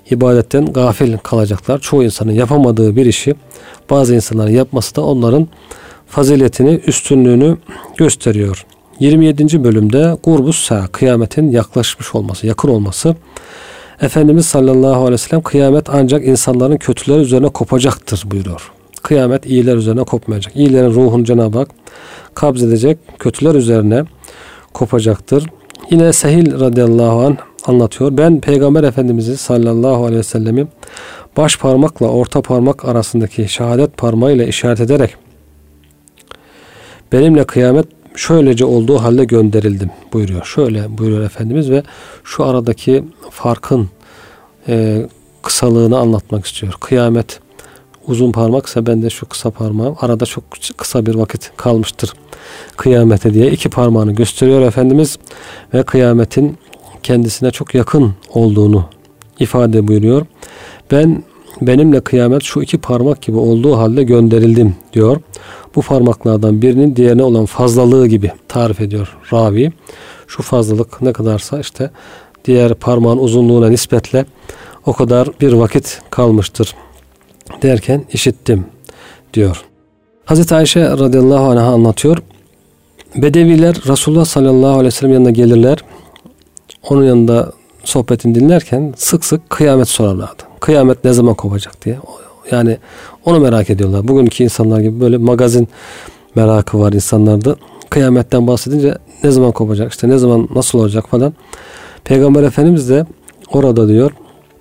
ibadetten gafil kalacaklar. Çoğu insanın yapamadığı bir işi bazı insanların yapması da onların faziletini, üstünlüğünü gösteriyor. yirmi yedinci bölümde Kurbus Sa, kıyametin yaklaşmış olması, yakın olması. Efendimiz sallallahu aleyhi ve sellem kıyamet ancak insanların kötüler üzerine kopacaktır buyuruyor. Kıyamet iyiler üzerine kopmayacak. İyilerin ruhunu Cenab-ı Hak kabzedecek, kötüler üzerine kopacaktır. Yine Sehil radıyallahu anh anlatıyor. Ben Peygamber Efendimiz'i sallallahu aleyhi ve sellemi baş parmakla orta parmak arasındaki şehadet parmağıyla işaret ederek benimle kıyamet şöylece olduğu halde gönderildim buyuruyor. Şöyle buyuruyor Efendimiz ve şu aradaki farkın e, kısalığını anlatmak istiyor. Kıyamet uzun parmaksa ben de şu kısa parmağım. Arada çok kısa bir vakit kalmıştır kıyamete diye iki parmağını gösteriyor Efendimiz ve kıyametin kendisine çok yakın olduğunu ifade buyuruyor. Ben benimle kıyamet şu iki parmak gibi olduğu halde gönderildim diyor. Bu parmaklardan birinin diğerine olan fazlalığı gibi tarif ediyor ravi. Şu fazlalık ne kadarsa işte diğer parmağın uzunluğuna nispetle o kadar bir vakit kalmıştır derken işittim diyor. Hazreti Ayşe radıyallahu anh'a anlatıyor. Bedeviler Resulullah sallallahu aleyhi ve sellem yanına gelirler. Onun yanında sohbetini dinlerken sık sık kıyamet sorarlardı. Kıyamet ne zaman kopacak diye. Yani onu merak ediyorlar. Bugünkü insanlar gibi böyle magazin merakı var insanlarda. Kıyametten bahsedince ne zaman kopacak, işte ne zaman nasıl olacak falan. Peygamber Efendimiz de orada diyor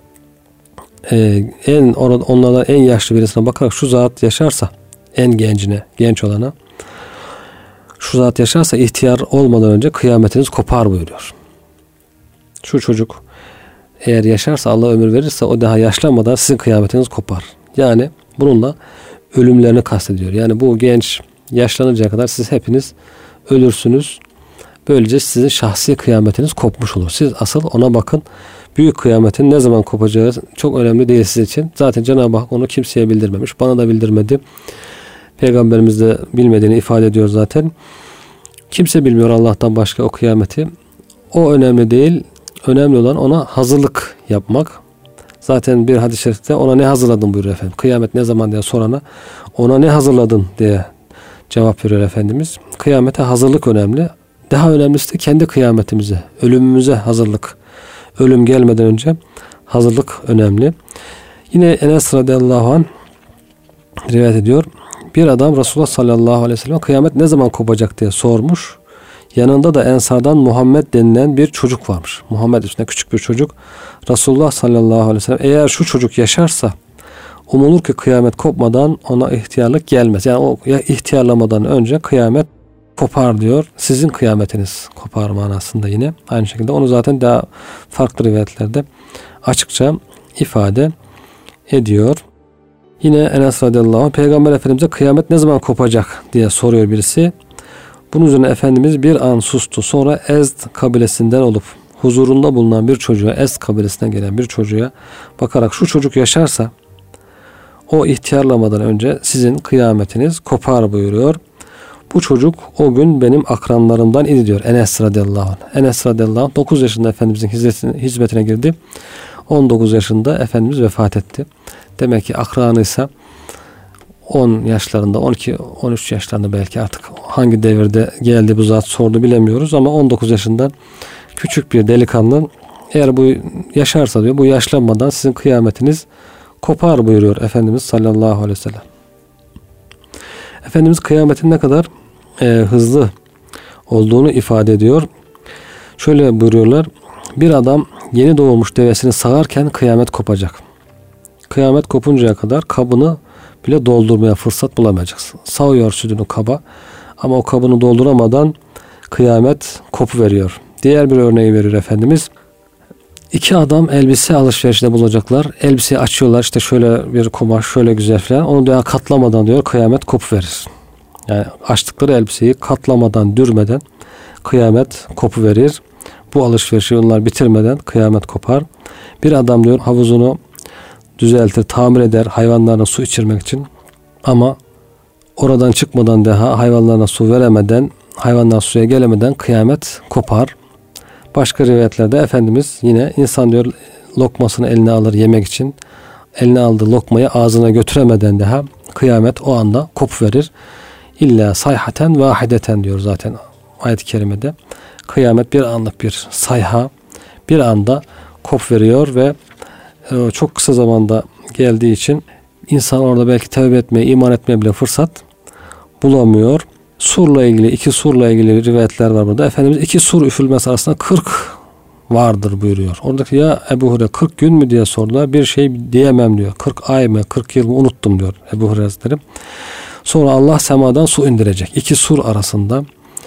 e, en orada onlardan en yaşlı birisine bakarak şu zat yaşarsa, en gencine, genç olana şu zat yaşarsa ihtiyar olmadan önce kıyametiniz kopar buyuruyor. Şu çocuk eğer yaşarsa, Allah ömür verirse o daha yaşlanmadan sizin kıyametiniz kopar. Yani bununla ölümlerini kastediyor. Yani bu genç yaşlanıncaya kadar siz hepiniz ölürsünüz. Böylece sizin şahsi kıyametiniz kopmuş olur. Siz asıl ona bakın. Büyük kıyametin ne zaman kopacağı çok önemli değil siz için. Zaten Cenab-ı Hak onu kimseye bildirmemiş. Bana da bildirmedi. Peygamberimiz de bilmediğini ifade ediyor zaten. Kimse bilmiyor Allah'tan başka o kıyameti. O önemli değil. Önemli olan ona hazırlık yapmak. Zaten bir hadis-i şerifte ona ne hazırladın buyuruyor efendim. Kıyamet ne zaman diye sorana ona ne hazırladın diye cevap veriyor Efendimiz. Kıyamete hazırlık önemli. Daha önemlisi de kendi kıyametimize, ölümümüze hazırlık. Ölüm gelmeden önce hazırlık önemli. Yine Enes radıyallahu anh rivayet ediyor. Bir adam Resulullah sallallahu aleyhi ve sellem kıyamet ne zaman kopacak diye sormuş. Yanında da Ensardan Muhammed denilen bir çocuk varmış. Muhammed üstünde küçük bir çocuk. Resulullah sallallahu aleyhi ve sellem eğer şu çocuk yaşarsa umulur ki kıyamet kopmadan ona ihtiyarlık gelmez. Yani o ihtiyarlamadan önce kıyamet kopar diyor. Sizin kıyametiniz kopar manasında yine. Aynı şekilde onu zaten daha farklı rivayetlerde açıkça ifade ediyor. Yine Enes radıyallahu anh Peygamber Efendimiz'e kıyamet ne zaman kopacak diye soruyor birisi. Bunun üzerine Efendimiz bir an sustu. Sonra Ezd kabilesinden olup huzurunda bulunan bir çocuğa, Ezd kabilesinden gelen bir çocuğa bakarak şu çocuk yaşarsa o ihtiyarlamadan önce sizin kıyametiniz kopar buyuruyor. Bu çocuk o gün benim akranlarımdan idi diyor Enes radıyallahu anh. Enes radıyallahu anh dokuz yaşında Efendimizin hizmetine girdi. on dokuz yaşında Efendimiz vefat etti. Demek ki akranıysa on yaşlarında, on iki on üç yaşlarında belki artık hangi devirde geldi bu zat sordu bilemiyoruz ama on dokuz yaşında küçük bir delikanlı eğer bu yaşarsa diyor bu yaşlanmadan sizin kıyametiniz kopar buyuruyor Efendimiz sallallahu aleyhi ve sellem. Efendimiz kıyametin ne kadar e, hızlı olduğunu ifade ediyor. Şöyle buyuruyorlar. Bir adam yeni doğmuş devesini sağarken kıyamet kopacak. Kıyamet kopuncaya kadar kabını bile doldurmaya fırsat bulamayacaksın. Sağıyor sütünü kaba ama o kabını dolduramadan kıyamet kopuveriyor. Diğer bir örneği verir Efendimiz. İki adam elbise alışverişinde bulacaklar. Elbiseyi açıyorlar. İşte şöyle bir kumaş, şöyle güzel falan. Onu daha katlamadan diyor kıyamet kopuverir. Yani açtıkları elbiseyi katlamadan, dürmeden kıyamet kopuverir. Bu alışverişi onlar bitirmeden kıyamet kopar. Bir adam diyor havuzunu düzeltir, tamir eder hayvanlarına su içirmek için. Ama oradan çıkmadan daha hayvanlarına su veremeden, hayvanlar suya gelemeden kıyamet kopar. Başka rivayetlerde Efendimiz yine insan diyor lokmasını eline alır yemek için. Eline aldığı lokmayı ağzına götüremeden daha kıyamet o anda kopuverir. İlla sayhaten vahideten diyor zaten ayet-i kerimede. Kıyamet bir anlık bir sayha, bir anda kopuveriyor ve e, çok kısa zamanda geldiği için insan orada belki tevbe etmeye, iman etmeye bile fırsat bulamıyor. Surla ilgili, iki surla ilgili rivayetler var burada. Efendimiz iki sur üfürülmesi arasında kırk vardır buyuruyor. Oradaki ya Ebu Hureyre kırk gün mü diye sordular. Bir şey diyemem diyor. kırk ay mı, kırk yıl mı unuttum diyor Ebu Hureyre Hazretleri. Sonra Allah semadan su indirecek. İki sur arasında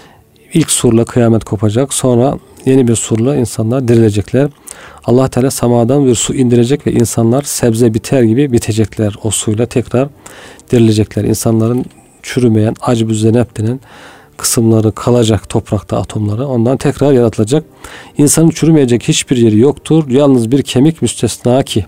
ilk surla kıyamet kopacak. Sonra yeni bir surla insanlar dirilecekler. Allah Teala semadan bir su indirecek ve insanlar sebze biter gibi bitecekler. O suyla tekrar dirilecekler. İnsanların çürümeyen acb-ü zeneb denen kısımları kalacak toprakta, atomları. Ondan tekrar yaratılacak. İnsanın çürümeyecek hiçbir yeri yoktur. Yalnız bir kemik müstesna ki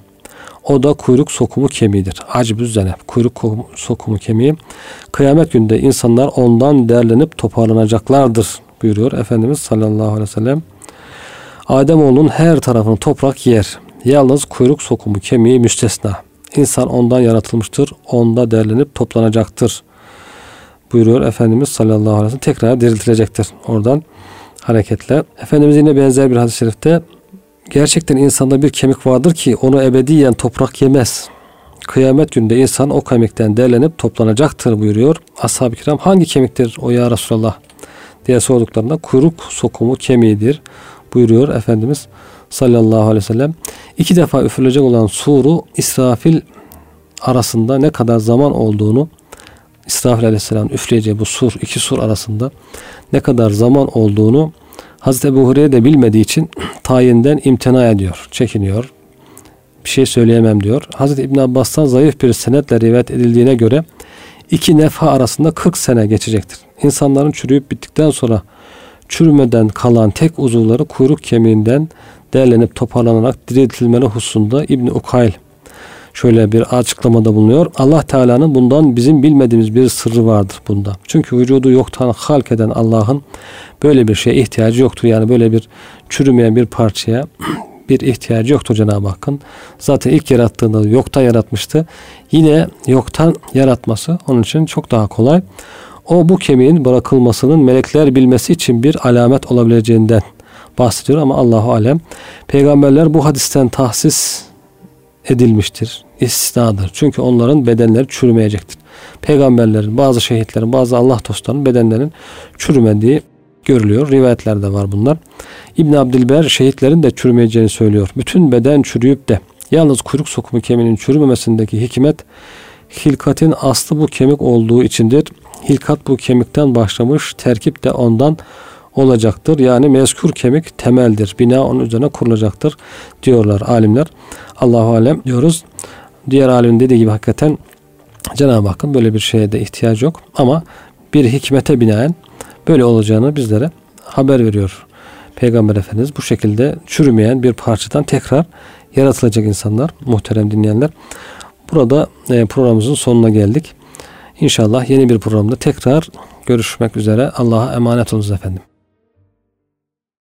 o da kuyruk sokumu kemiğidir. Acb-ü zeneb, kuyruk sokumu kemiği. Kıyamet günde insanlar ondan derlenip toparlanacaklardır buyuruyor Efendimiz sallallahu aleyhi ve sellem. Ademoğlunun her tarafını toprak yer. Yalnız kuyruk sokumu kemiği müstesna. İnsan ondan yaratılmıştır. Onda derlenip toplanacaktır buyuruyor Efendimiz sallallahu aleyhi ve sellem. Tekrar diriltilecektir oradan hareketle. Efendimiz yine benzer bir hadis-i şerifte gerçekten insanda bir kemik vardır ki onu ebediyen toprak yemez. Kıyamet günde insan o kemikten derlenip toplanacaktır buyuruyor. Ashab-ı kiram hangi kemiktir o ya Resulallah diye sorduklarında kuyruk sokumu kemiğidir buyuruyor Efendimiz sallallahu aleyhi ve sellem. İki defa üfürülecek olan suru İsrafil arasında ne kadar zaman olduğunu, İsrafil aleyhisselam üfleyeceği bu sur, iki sur arasında ne kadar zaman olduğunu Hazreti Ebu Hureyre de bilmediği için tayinden imtina ediyor, çekiniyor. Bir şey söyleyemem diyor. Hazreti İbn Abbas'tan zayıf bir senetle rivayet edildiğine göre iki nefha arasında kırk sene geçecektir. İnsanların çürüyüp bittikten sonra çürümeden kalan tek uzuvları kuyruk kemiğinden derlenip toparlanarak diriltilmeli hususunda İbn Ukayl şöyle bir açıklamada bulunuyor. Allah Teala'nın bundan bizim bilmediğimiz bir sırrı vardır bunda. Çünkü vücudu yoktan halk eden Allah'ın böyle bir şeye ihtiyacı yoktur. Yani böyle bir çürümeyen bir parçaya bir ihtiyacı yoktur Cenab-ı Hakk'ın. Zaten ilk yarattığında yoktan yaratmıştı. Yine yoktan yaratması onun için çok daha kolay. O bu kemiğin bırakılmasının melekler bilmesi için bir alamet olabileceğinden bahsediyor ama Allahu alem. Peygamberler bu hadisten tahsis edilmiştir. İstisnadır. Çünkü onların bedenleri çürümeyecektir. Peygamberlerin, bazı şehitlerin, bazı Allah dostlarının bedenlerinin çürümediği görülüyor. Rivayetlerde var bunlar. İbn Abdilber şehitlerin de çürümeyeceğini söylüyor. Bütün beden çürüyüp de yalnız kuyruk sokumu kemiğinin çürümemesindeki hikmet hilkatin aslı bu kemik olduğu içindir. Hilkat bu kemikten başlamış, terkip de ondan olacaktır. Yani mezkur kemik temeldir. Bina onun üzerine kurulacaktır diyorlar alimler. Allahu alem diyoruz. Diğer alimin dediği gibi hakikaten Cenab-ı Hakk'ın böyle bir şeye de ihtiyacı yok. Ama bir hikmete binaen böyle olacağını bizlere haber veriyor Peygamber Efendimiz. Bu şekilde çürümeyen bir parçadan tekrar yaratılacak insanlar, muhterem dinleyenler. Burada e, programımızın sonuna geldik. İnşallah yeni bir programda tekrar görüşmek üzere. Allah'a emanet olunuz efendim.